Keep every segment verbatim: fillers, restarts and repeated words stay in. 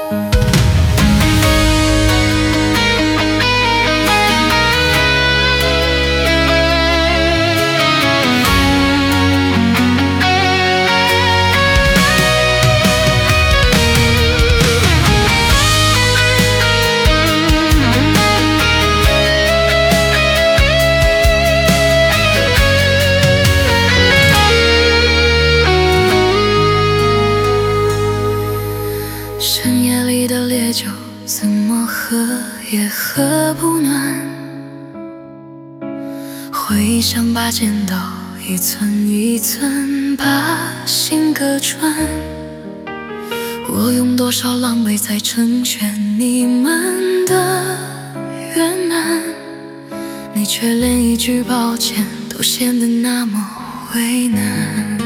深夜里的烈酒，怎么喝也喝不暖。回忆像把剪刀，一寸一寸把心割穿。我用多少狼狈才成全你们的圆满，你却连一句抱歉都显得那么为难。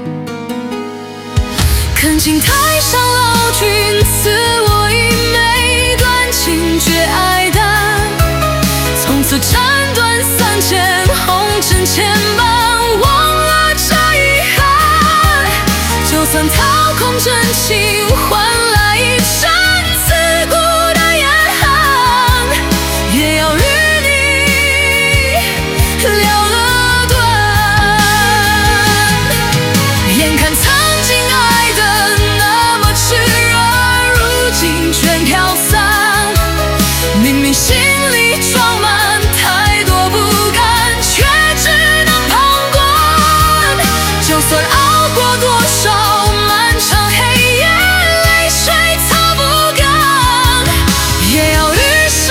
恳请台上老君赐我一枚断情绝爱丹，从此斩断三千红尘牵绊，忘了这遗憾。就算掏空真情换来一阵刺骨的严寒，也要与你了了断。眼看曾经爱的那么炽热，如今全飘散。明明心里装满太多不甘，却只能旁观。就算熬过多少漫长黑夜，泪水擦不干，也要余生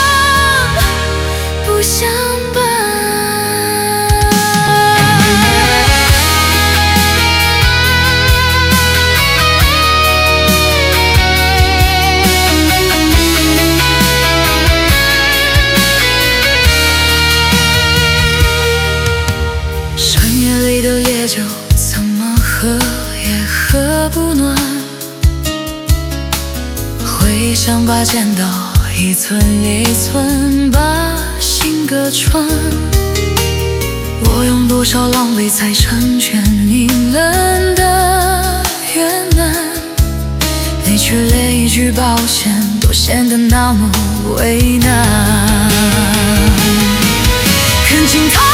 不相伴。深夜里的烈酒，怎么喝也喝不暖。回忆像把剪刀，一寸一寸把心割穿。我用多少狼狈才成全你们的圆满，你却连一句抱歉都显得那么为难。恳请他